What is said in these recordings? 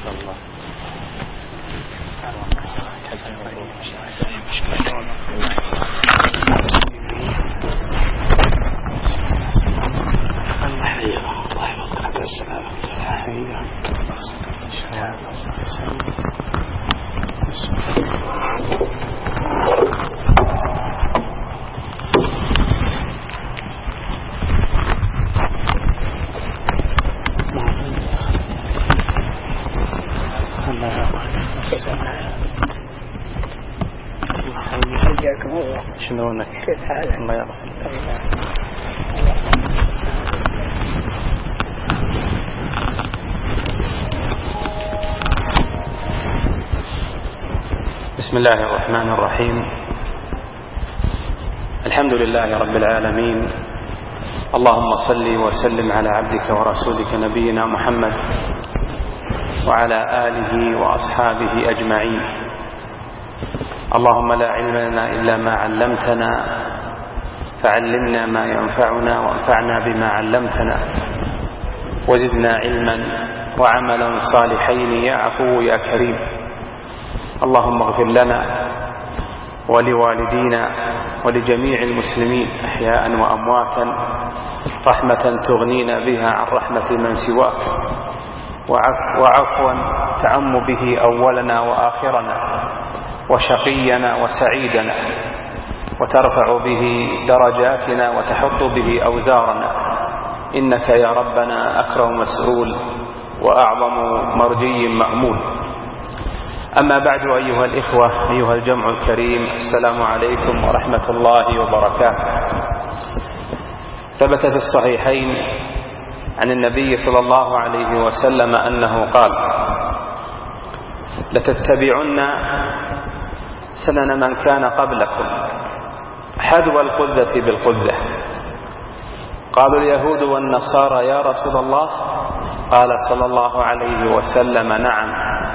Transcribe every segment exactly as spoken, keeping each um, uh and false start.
شلونك؟ كيف حالك؟ الله يرحمك. بسم الله الرحمن الرحيم. الحمد لله رب العالمين، اللهم صل وسلم على عبدك ورسولك نبينا محمد وعلى آله وأصحابه أجمعين. اللهم لا علم لنا إلا ما علمتنا فعلمنا ما ينفعنا وانفعنا بما علمتنا وزدنا علما وعملا صالحين يا عفو يا كريم. اللهم اغفر لنا ولوالدينا ولجميع المسلمين أحياء وأمواتا رحمة تغنينا بها عن رحمة من سواك، وعفوا تعم به أولنا وآخرنا وشقينا وسعيدنا وترفع به درجاتنا وتحط به أوزارنا، إنك يا ربنا أكرم مسؤول وأعظم مرجي مأمول. أما بعد أيها الإخوة، أيها الجمع الكريم، السلام عليكم ورحمة الله وبركاته. ثبت في الصحيحين عن النبي صلى الله عليه وسلم أنه قال: لتتبعن سنن من كان قبلكم حذو القذة بالقذة. قالوا اليهود والنصارى يا رسول الله؟ قال صلى الله عليه وسلم: نعم،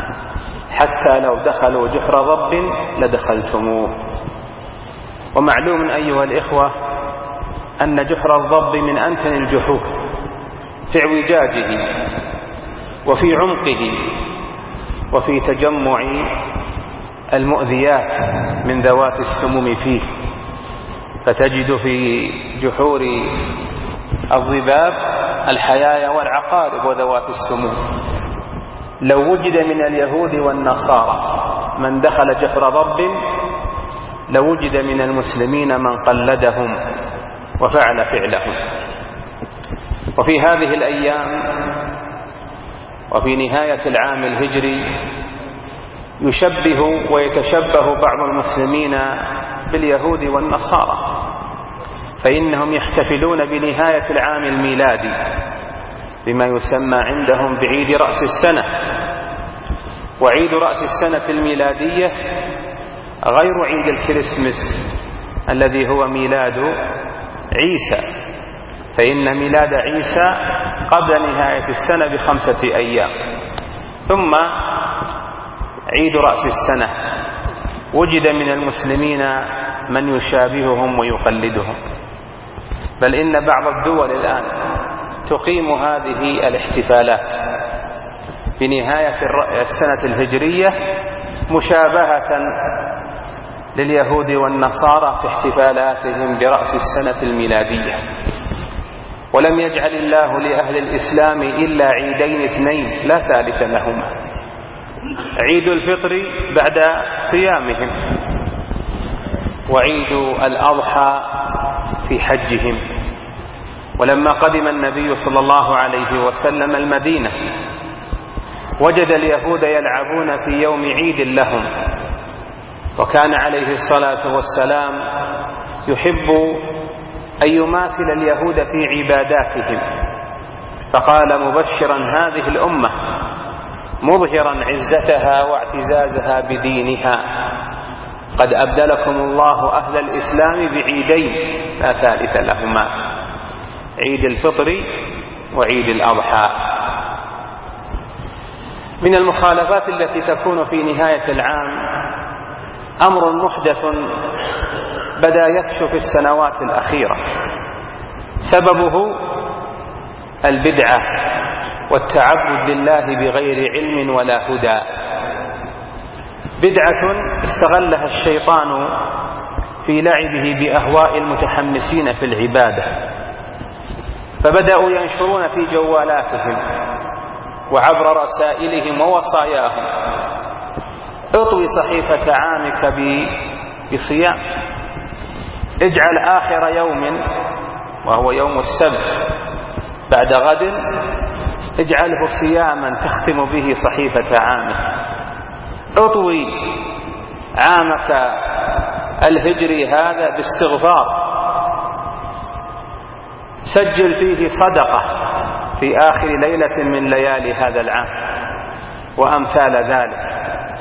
حتى لو دخلوا جحر ضب لدخلتموه. ومعلوم أيها الإخوة أن جحر الضب من أنتن الجحور في اعوجاجه وفي عمقه وفي تجمع المؤذيات من ذوات السموم فيه، فتجد في جحور الضباب الحيايا والعقارب وذوات السموم. لو وجد من اليهود والنصارى من دخل جحر ضب لوجد من المسلمين من قلدهم وفعل فعلهم. وفي هذه الأيام وفي نهاية العام الهجري يشبه ويتشبه بعض المسلمين باليهود والنصارى، فإنهم يحتفلون بنهاية العام الميلادي بما يسمى عندهم بعيد رأس السنة. وعيد رأس السنة الميلادية غير عيد الكريسماس الذي هو ميلاد عيسى، فإن ميلاد عيسى قبل نهاية السنة بخمسة أيام. ثم عيد رأس السنة وجد من المسلمين من يشابههم ويقلدهم، بل إن بعض الدول الآن تقيم هذه الاحتفالات بنهاية السنة الهجرية مشابهة لليهود والنصارى في احتفالاتهم برأس السنة الميلادية. ولم يجعل الله لأهل الإسلام إلا عيدين اثنين لا ثالث لهما: عيد الفطر بعد صيامهم، وعيد الأضحى في حجهم. ولما قدم النبي صلى الله عليه وسلم المدينة وجد اليهود يلعبون في يوم عيد لهم، وكان عليه الصلاة والسلام يحب أن يماثل اليهود في عباداتهم، فقال مبشرا هذه الأمة مظهرا عزتها واعتزازها بدينها: قد أبدلكم الله أهل الإسلام بعيدين لا ثالث لهما، عيد الفطر وعيد الأضحى. من المخالفات التي تكون في نهاية العام أمر محدث بدأ يكشف في السنوات الأخيرة، سببه البدعة والتعبد لله بغير علم ولا هدى. بدعة استغلها الشيطان في لعبه بأهواء المتحمسين في العبادة، فبدأوا ينشرون في جوالاتهم وعبر رسائلهم ووصاياهم: اطوي صحيفة عامك بصيام، اجعل آخر يوم وهو يوم السبت بعد غد اجعله صياما تختم به صحيفة عامك، اطوي عامك الهجري هذا باستغفار، سجل فيه صدقة في آخر ليلة من ليالي هذا العام، وأمثال ذلك.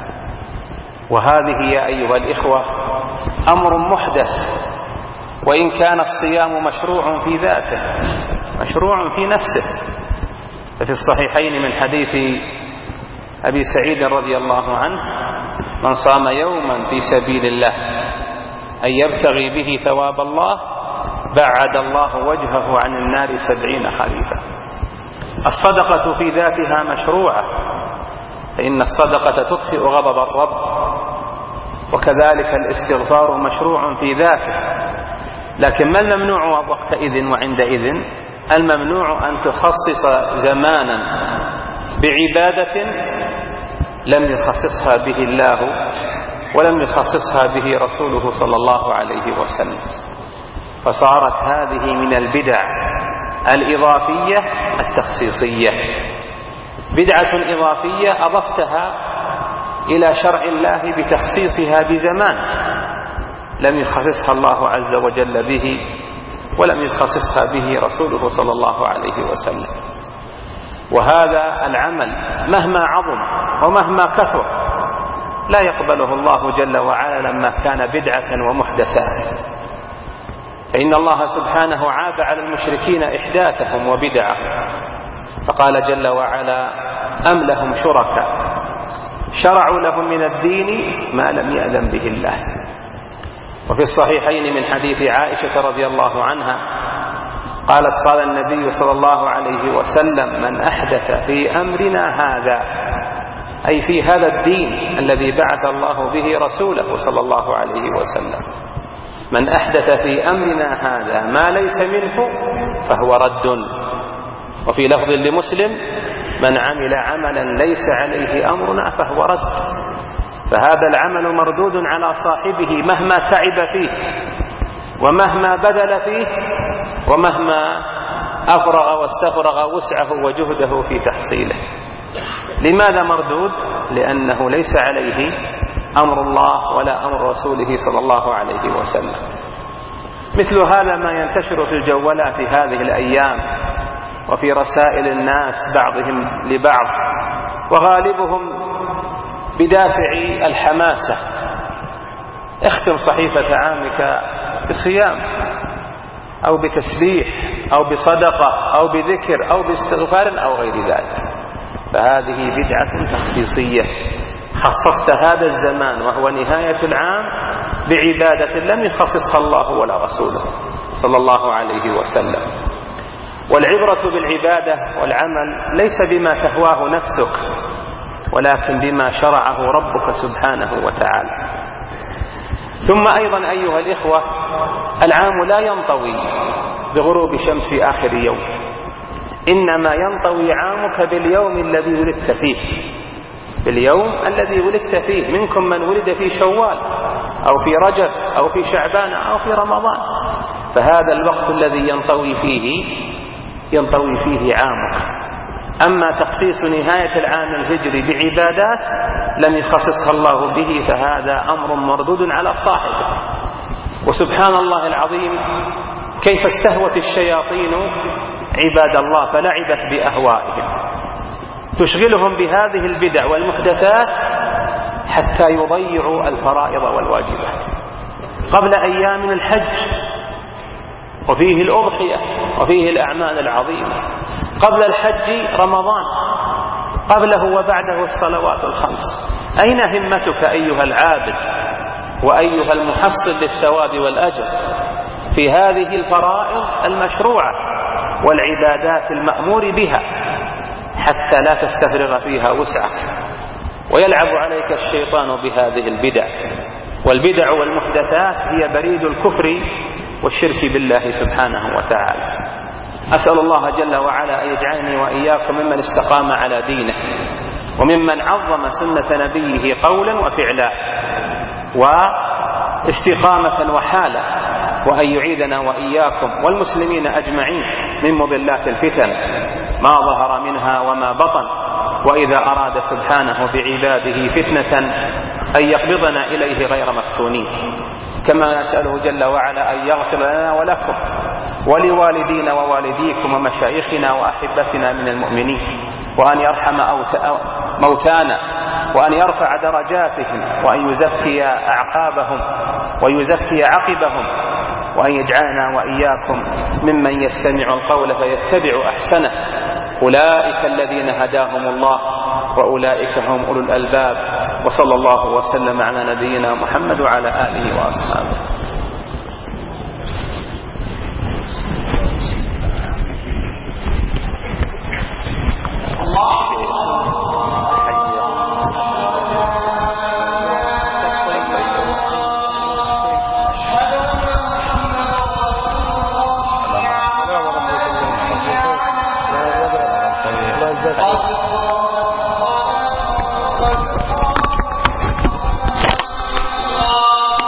وهذه يا أيها الإخوة أمر محدث، وإن كان الصيام مشروع في ذاته، مشروع في نفسه. ففي الصحيحين من حديث أبي سعيد رضي الله عنه: من صام يوما في سبيل الله أن يبتغي به ثواب الله بعد الله وجهه عن النار سبعين خريفا. الصدقة في ذاتها مشروعة، فإن الصدقة تطفئ غضب الرب، وكذلك الاستغفار مشروع في ذاته. لكن ما الممنوع وقتئذ وعندئذ؟ الممنوع أن تخصص زمانا بعبادة لم يخصصها به الله ولم يخصصها به رسوله صلى الله عليه وسلم، فصارت هذه من البدع الإضافية التخصيصية. بدعة إضافية أضفتها إلى شرع الله بتخصيصها بزمان لم يخصصها الله عز وجل به ولم يخصصها به رسوله صلى الله عليه وسلم. وهذا العمل مهما عظم ومهما كثر لا يقبله الله جل وعلا لما كان بدعة ومحدثا، فإن الله سبحانه عاب على المشركين إحداثهم وبدعهم، فقال جل وعلا: أم لهم شركاء شرعوا لهم من الدين ما لم يأذن به الله. وفي الصحيحين من حديث عائشة رضي الله عنها قالت: قال النبي صلى الله عليه وسلم: من أحدث في أمرنا هذا، أي في هذا الدين الذي بعث الله به رسوله صلى الله عليه وسلم، من أحدث في أمرنا هذا ما ليس منه فهو رد. وفي لفظ لمسلم: من عمل عملا ليس عليه أمرنا فهو رد. فهذا العمل مردود على صاحبه مهما تعب فيه ومهما بذل فيه ومهما أفرغ واستفرغ وسعه وجهده في تحصيله. لماذا مردود؟ لأنه ليس عليه أمر الله ولا أمر رسوله صلى الله عليه وسلم. مثل هذا ما ينتشر في الجوالات في هذه الأيام وفي رسائل الناس بعضهم لبعض، وغالبهم بدافع الحماسة: اختم صحيفة عامك بصيام أو بتسبيح أو بصدقة أو بذكر أو باستغفار أو غير ذلك. فهذه بدعة تخصيصية، خصصت هذا الزمان وهو نهاية العام بعبادة لم يخصصها الله ولا رسوله صلى الله عليه وسلم. والعبرة بالعبادة والعمل ليس بما تهواه نفسك ولكن بما شرعه ربك سبحانه وتعالى. ثم أيضا أيها الإخوة، العام لا ينطوي بغروب شمس آخر يوم، إنما ينطوي عامك باليوم الذي ولدت فيه، باليوم الذي ولدت فيه. منكم من ولد في شوال أو في رجب أو في شعبان أو في رمضان، فهذا الوقت الذي ينطوي فيه ينطوي فيه عامك. أما تخصيص نهاية العام الهجري بعبادات لم يخصصها الله به فهذا أمر مردود على صاحبه. وسبحان الله العظيم كيف استهوت الشياطين عباد الله فلعبت بأهوائهم، تشغلهم بهذه البدع والمحدثات حتى يضيعوا الفرائض والواجبات. قبل أيام الحج وفيه الأضحية وفيه الأعمال العظيمة، قبل الحج رمضان، قبله وبعده الصلوات الخمس. أين همتك أيها العابد وأيها المحصل للثواب والأجر في هذه الفرائض المشروعة والعبادات المأمور بها، حتى لا تستفرغ فيها وسعك، ويلعب عليك الشيطان بهذه البدع. والبدع والمحدثات هي بريد الكفر والشرك بالله سبحانه وتعالى. أسأل الله جل وعلا أن يجعلني وإياكم ممن استقام على دينه، وممن عظم سنة نبيه قولا وفعلا واستقامة وحالا، وأن يعيدنا وإياكم والمسلمين أجمعين من مضلات الفتن ما ظهر منها وما بطن، وإذا أراد سبحانه بعباده فتنة أن يقبضنا إليه غير مفتونين. كما نسأله جل وعلا أن يغفر لنا ولكم ولوالدينا ووالديكم ومشايخنا وأحبتنا من المؤمنين، وأن يرحم موتانا، وأن يرفع درجاتهم، وأن يزكي أعقابهم ويزكي عقبهم، وأن يجعلنا وإياكم ممن يستمع القول فيتبع أحسنه. أولئك الذين هداهم الله وأولئك هم أولو الألباب. وصلى الله وسلم على نبينا محمد وعلى آله وأصحابه.